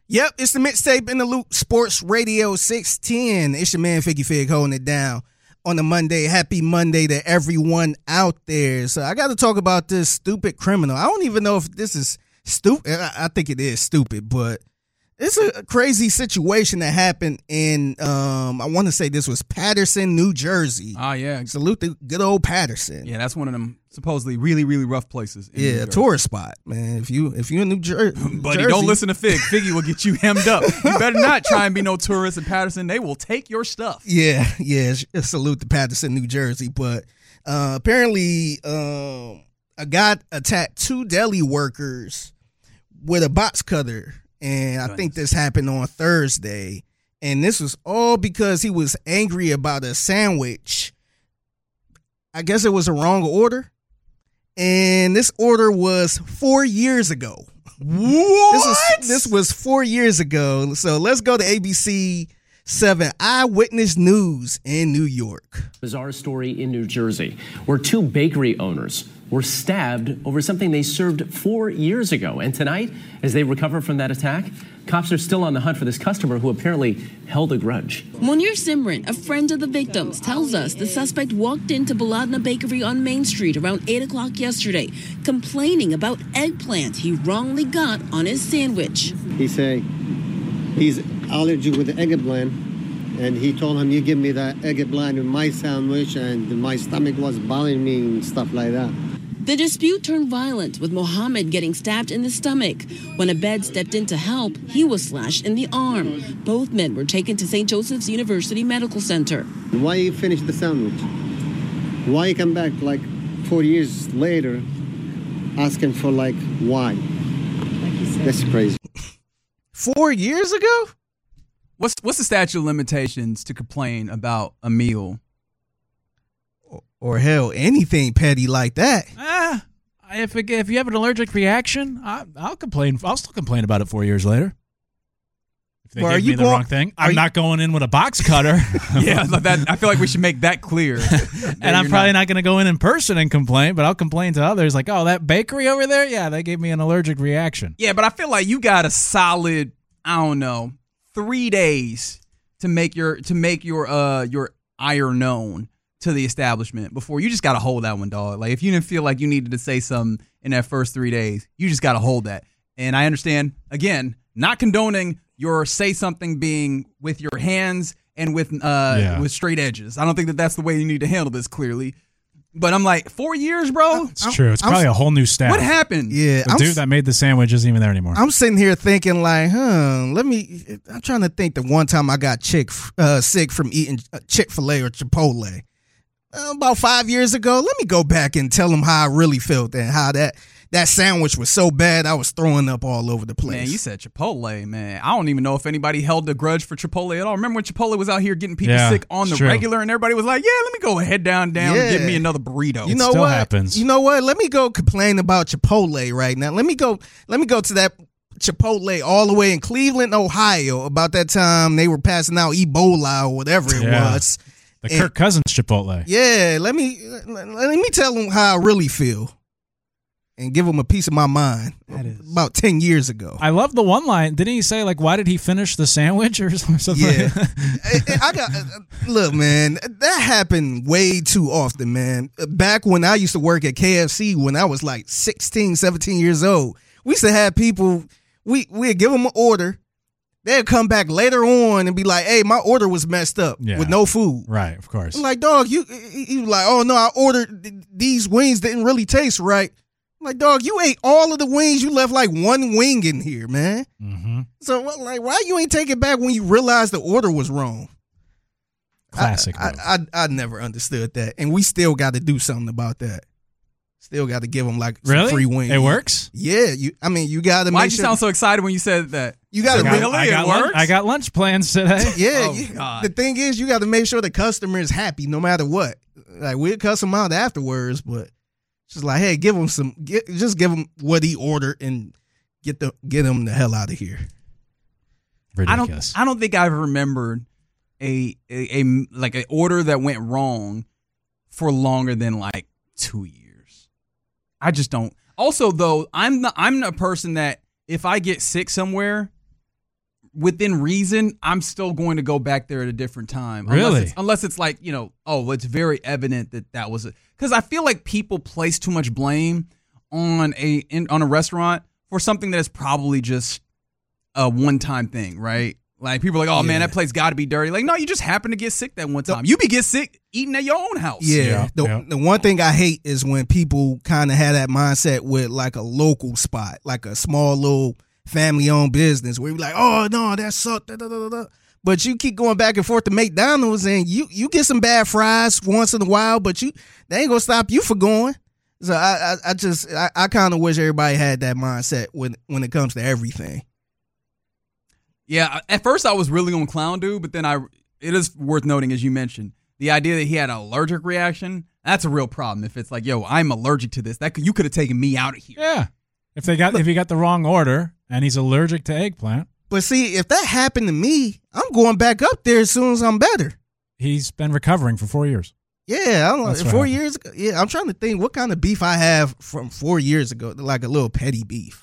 Yep, it's the Mixtape in the Loop Sports Radio 610. It's your man Figgy Fig holding it down on a Monday. Happy Monday to everyone out there. So I got to talk about this stupid criminal. I don't even know if this is stupid. I think it is stupid, but it's a crazy situation that happened in, I want to say this was Paterson, New Jersey. Oh, yeah. Salute the good old Paterson. Yeah, that's one of them supposedly really, really rough places. Yeah, a tourist spot, man. If you in New Jersey. Buddy, don't listen to Fig. Figgy will get you hemmed up. You better not try and be no tourist in Paterson. They will take your stuff. Yeah. Salute to Paterson, New Jersey. But apparently a guy attacked two deli workers with a box cutter. And I think this happened on Thursday. And this was all because he was angry about a sandwich. I guess it was a wrong order. And this order was 4 years ago. What? This was 4 years ago. So let's go to ABC 7 Eyewitness News in New York. Bizarre story in New Jersey where two bakery owners were stabbed over something they served 4 years ago. And tonight, as they recover from that attack, cops are still on the hunt for this customer who apparently held a grudge. Munir Simran, a friend of the victims, tells us the suspect walked into Baladna Bakery on Main Street around 8 o'clock yesterday, complaining about eggplant he wrongly got on his sandwich. He said he's allergic with the eggplant, and he told him, you give me that eggplant in my sandwich, and my stomach was bothering me and stuff like that. The dispute turned violent, with Mohammed getting stabbed in the stomach. When Abed stepped in to help, he was slashed in the arm. Both men were taken to St. Joseph's University Medical Center. Why you finish the sandwich? Why you come back like 4 years later asking for why? That's crazy. 4 years ago? What's the statute of limitations to complain about a meal? Or hell, anything petty like that. If you have an allergic reaction, I'll complain. I'll still complain about it 4 years later. If they give me the wrong thing, I'm not going in with a box cutter. Yeah, I feel like we should make that clear. And I'm probably not going to go in person and complain, but I'll complain to others like, oh, that bakery over there, yeah, they gave me an allergic reaction. Yeah, but I feel like you got a solid, 3 days to make your ire known to the establishment before you just got to hold that one, dog. Like if you didn't feel like you needed to say something in that first 3 days, you just got to hold that. And I understand, again, not condoning your say something being with your hands and with straight edges. I don't think that's the way you need to handle this clearly. But I'm like, 4 years, bro? It's true. It's probably a whole new staff. What happened? Yeah, the dude that made the sandwich isn't even there anymore. I'm sitting here thinking I'm trying to think the one time I got sick from eating Chick-fil-A or Chipotle. About 5 years ago. Let me go back and tell them how I really felt and how that sandwich was so bad I was throwing up all over the place. Man, you said Chipotle, man. I don't even know if anybody held a grudge for Chipotle at all. Remember when Chipotle was out here getting people sick on the regular and everybody was like, yeah, let me go head down and get me another burrito. You know what? Happens. You know what? Let me go complain about Chipotle right now. Let me go to that Chipotle all the way in Cleveland, Ohio about that time they were passing out Ebola or whatever it was. The Kirk Cousins Chipotle. Yeah, let me tell them how I really feel and give them a piece of my mind. About 10 years ago. I love the one line. Didn't he say, why did he finish the sandwich or something? Yeah. Look, man, that happened way too often, man. Back when I used to work at KFC when I was 16, 17 years old, we used to have people, we'd give them an order. They'd come back later on and be like, hey, my order was messed up with no food. Right, of course. I'm like, dog, you like, oh, no, I ordered these wings didn't really taste right. I'm like, dog, you ate all of the wings. You left one wing in here, man. Mm-hmm. So, why you ain't take it back when you realized the order was wrong? Classic. I never understood that. And we still got to do something about that. Still got to give them really? Some free wings. It works? Yeah. You got to. Why'd you sound so excited when you said that? You got to it works. I got lunch plans today. Yeah. God. The thing is, you got to make sure the customer is happy no matter what. We'll cuss them out afterwards, but just hey, give them just give him what he ordered and get him the hell out of here. Ridiculous. I don't think I've remembered a order that went wrong for longer than 2 years. I just don't. Also, though, I'm the person that if I get sick somewhere, within reason, I'm still going to go back there at a different time. Really? Unless it's like, it's very evident that was it. Because I feel like people place too much blame on a restaurant for something that is probably just a one-time thing, right? Like, people are like, man, that place got to be dirty. Like, no, you just happen to get sick that one time. You get sick eating at your own house. Yeah. The one thing I hate is when people kind of have that mindset with, like, a local spot, like a small little family-owned business where you're like, oh, no, that sucked. Da, da, da, da. But you keep going back and forth to McDonald's and you get some bad fries once in a while, but they ain't going to stop you from going. So I kind of wish everybody had that mindset when it comes to everything. Yeah, at first I was really on Clown Dude, but then it is worth noting, as you mentioned, the idea that he had an allergic reaction, that's a real problem. If it's like, I'm allergic to this, you could have taken me out of here. Yeah. If you got the wrong order and he's allergic to eggplant. But see, if that happened to me, I'm going back up there as soon as I'm better. He's been recovering for 4 years. Yeah, I don't know. 4 years ago. Yeah, I'm trying to think what kind of beef I have from 4 years ago, like a little petty beef.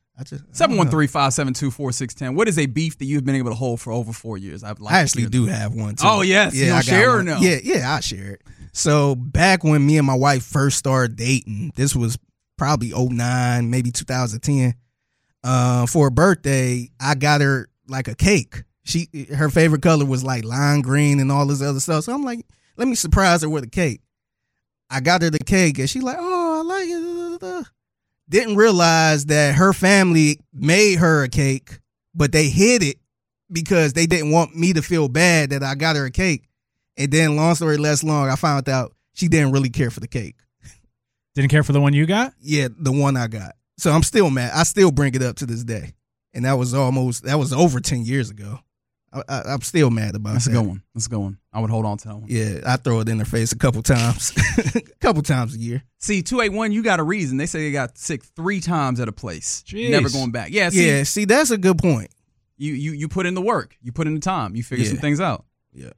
713-572-4610. What is a beef that you've been able to hold for over 4 years? I actually do have one, too. Oh, yes. Yeah, you share or no? Yeah, I share it. So back when me and my wife first started dating, this was probably 2009, maybe 2010, for her birthday, I got her like a cake. Her favorite color was like lime green and all this other stuff. So I'm like, let me surprise her with a cake. I got her the cake and she's like, oh, I like it. Didn't realize that her family made her a cake, but they hid it because they didn't want me to feel bad that I got her a cake. And then, long story less long, I found out she didn't really care for the cake. Didn't care for the one you got? Yeah, the one I got. So I'm still mad. I still bring it up to this day. And that was over 10 years ago. I'm still mad about That's that. That's a good one. I would hold on to that one. Yeah, I throw it in their face a couple times. A couple times a year. See, 281, you got a reason. They say they got sick 3 times at a place. Jeez. Never going back. Yeah, see, that's a good point. You put in the work. You put in the time. You figure some things out. Yeah.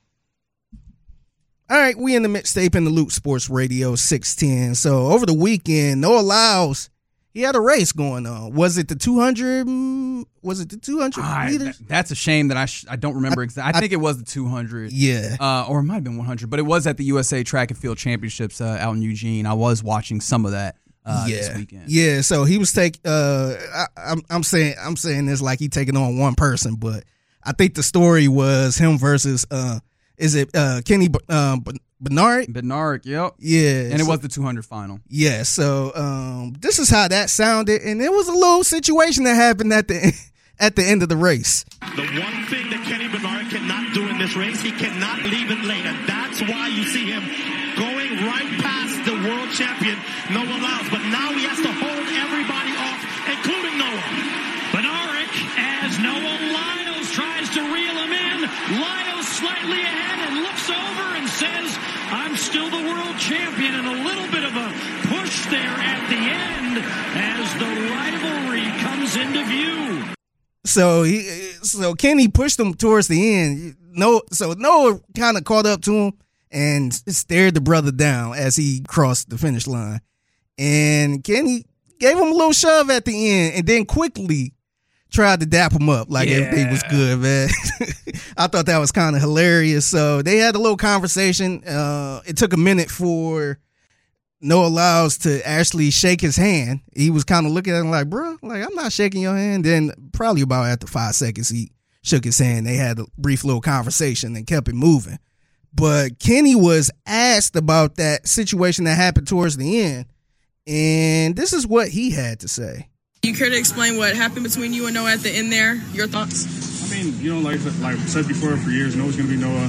All right, we in the Mixtape in the Loop Sports Radio 610. So over the weekend, Noah Lyles, he had a race going on. Was it the 200? Was it the 200 meters? That's a shame that I don't remember exactly. I think it was the 200. Yeah. Or it might have been 100, but it was at the USA Track and Field Championships out in Eugene. I was watching some of that this weekend. Yeah. So he was I'm saying this like he taking on one person, but I think the story was him versus Kenny Bernard? Bernard, yep. Yeah. And it was the 200 final. Yeah, so this is how that sounded, and it was a little situation that happened at the end of the race. The one thing that Kenny Bernard cannot do in this race, he cannot leave it late, and that's why you see him going right past the world champion, Noah Lyles, but now he has to hold everybody off, including Noah. Bernard, as Noah Lyles tries to reel him in, Lyles slightly ahead and looks over and says, I'm still the world champion, and a little bit of a push there at the end as the rivalry comes into view. So Kenny pushed him towards the end. So Noah kind of caught up to him and stared the brother down as he crossed the finish line. And Kenny gave him a little shove at the end and then quickly tried to dap him up like everything was good, man. I thought that was kind of hilarious. So they had a little conversation. It took a minute for Noah Lyles to actually shake his hand. He was kind of looking at him like, bro, like, I'm not shaking your hand. Then probably about after 5 seconds, he shook his hand. They had a brief little conversation and kept it moving. But Kenny was asked about that situation that happened towards the end. And this is what he had to say. You care to explain what happened between you and Noah at the end there? Your thoughts? I mean, like I said before, for years, Noah's going to be Noah.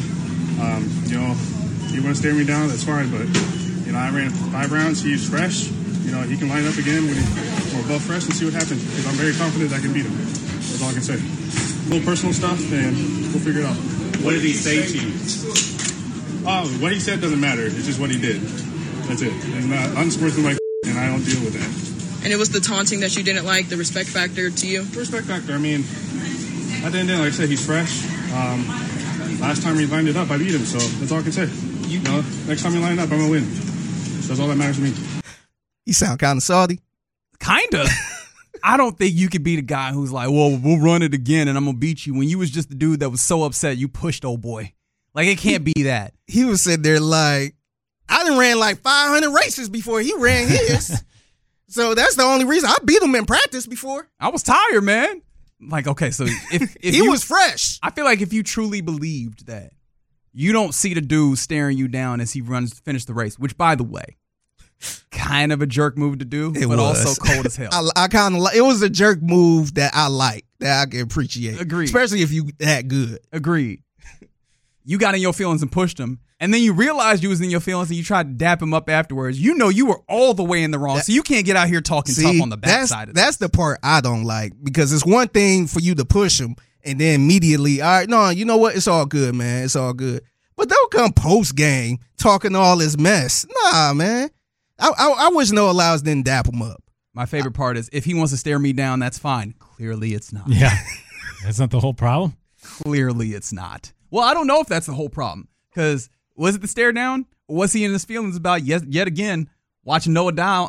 You want to stare me down, that's fine. But, I ran 5 rounds. He's fresh. He can line up again when we're both fresh and see what happens. Because I'm very confident I can beat him. That's all I can say. A little personal stuff, and we'll figure it out. What did he say to you? Oh, what he said doesn't matter. It's just what he did. That's it. And unsportsmanlike, and I don't deal with that. And it was the taunting that you didn't like, the respect factor to you? Respect factor. I mean, at the end of the day, like I said, he's fresh. Last time he lined it up, I beat him, so that's all I can say. Next time he lined up, I'm going to win. That's all that matters to me. You sound kind of salty. Kind of. I don't think you could be the guy who's like, well, we'll run it again and I'm going to beat you when you was just the dude that was so upset you pushed old boy. Like, it can't be that. He was sitting there like, I done ran like 500 races before he ran his. So that's the only reason. I beat him in practice before. I was tired, man. Like, okay, so if he was fresh. I feel like if you truly believed that, you don't see the dude staring you down as he finish the race, which, by the way, kind of a jerk move to do, but also cold as hell. I kind of like it. Was a jerk move that I like, that I can appreciate. Agreed. Especially if you that good. Agreed. You got in your feelings and pushed him, and then you realized you was in your feelings and you tried to dap him up afterwards. You know you were all the way in the wrong, so you can't get out here talking tough on the backside of this. That's the part I don't like, because it's one thing for you to push him and then immediately, all right, no, you know what? It's all good, man. It's all good. But don't come post-game talking all this mess. Nah, man. I wish Noah Lyles didn't dap him up. My favorite part is, if he wants to stare me down, that's fine. Clearly it's not. Yeah. That's not the whole problem? Clearly it's not. Well, I don't know if that's the whole problem, because was it the stare down, or was he in his feelings about yet again watching Noah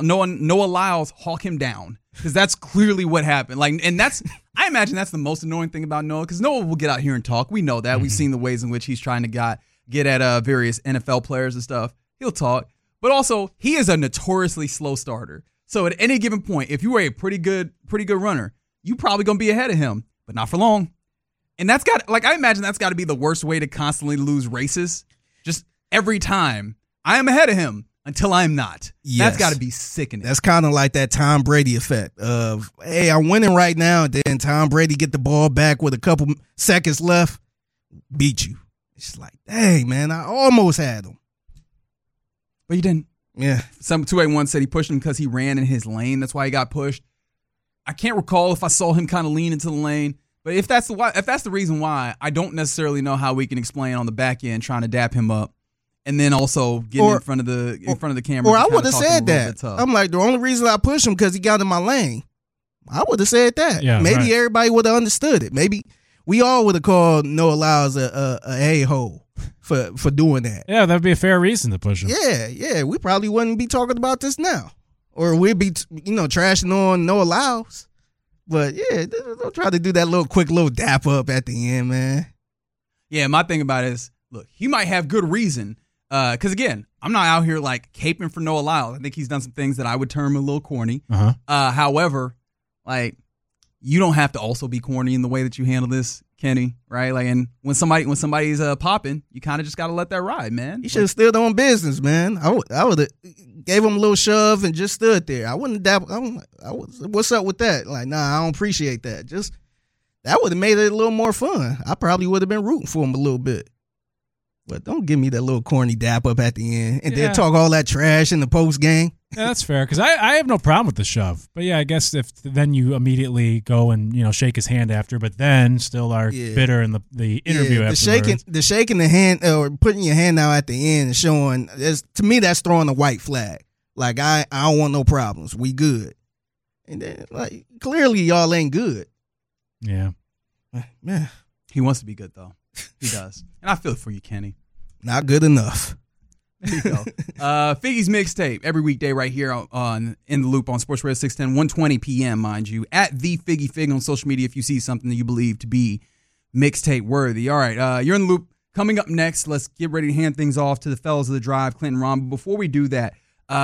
Lyles hawk him down? Because that's clearly what happened. Like, and I imagine that's the most annoying thing about Noah, because Noah will get out here and talk. We know that. Mm-hmm. We've seen the ways in which he's trying to get at various NFL players and stuff. He'll talk, but also he is a notoriously slow starter. So at any given point, if you were a pretty good runner, you probably gonna be ahead of him, but not for long. And I imagine that's got to be the worst way to constantly lose races. Just every time I am ahead of him until I'm not. Yes. That's got to be sickening. That's kind of like that Tom Brady effect of, hey, I'm winning right now. And then Tom Brady get the ball back with a couple seconds left, beat you. It's like, dang, man, I almost had him. But you didn't. Yeah. Some 281 said he pushed him because he ran in his lane. That's why he got pushed. I can't recall if I saw him kind of lean into the lane. But if that's the reason why, I don't necessarily know how we can explain on the back end trying to dap him up, and then also getting in front of the camera. Or I would have said that. I'm like, the only reason I pushed him because he got in my lane. I would have said that. Yeah, maybe everybody would have understood it. Maybe we all would have called Noah Lyles a a-hole for doing that. Yeah, that would be a fair reason to push him. Yeah. We probably wouldn't be talking about this now, or we'd be trashing on Noah Lyles. But, yeah, don't try to do that quick little dap up at the end, man. Yeah, my thing about it is, look, he might have good reason. Because, again, I'm not out here, like, caping for Noah Lyles. I think he's done some things that I would term a little corny. Uh-huh. However, like, you don't have to also be corny in the way that you handle this, Kenny, right? Like, and when somebody's popping, you kind of just got to let that ride, man. He should have stood on business, man. I would have gave him a little shove and just stood there. I wouldn't dap. What's up with that? Like, nah, I don't appreciate that. Just that would have made it a little more fun. I probably would have been rooting for him a little bit. But don't give me that little corny dap up at the end and then talk all that trash in the post game. Yeah, that's fair, because I have no problem with the shove. But, yeah, I guess if then you immediately go and, shake his hand after, but then still are bitter in the interview afterwards. The shaking the hand or putting your hand out at the end and showing, to me, that's throwing a white flag. Like, I don't want no problems. We good. And then, like, clearly y'all ain't good. Yeah. Man. He wants to be good, though. He does. And I feel it for you, Kenny. Not good enough. There you go. Figgy's Mixtape every weekday right here on In the Loop on Sports Radio 610, 1:20 p.m., mind you. At the Figgy Fig on social media if you see something that you believe to be mixtape worthy. All right, you're in the loop. Coming up next, let's get ready to hand things off to the fellas of the drive, Clinton Ron. But before we do that,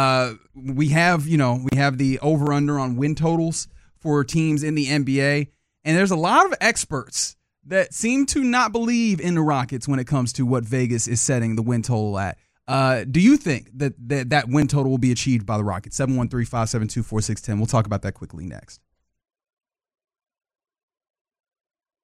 we have the over-under on win totals for teams in the NBA. And there's a lot of experts that seem to not believe in the Rockets when it comes to what Vegas is setting the win total at. Do you think that win total will be achieved by the Rockets? 713-572-4610. We'll talk about that quickly next.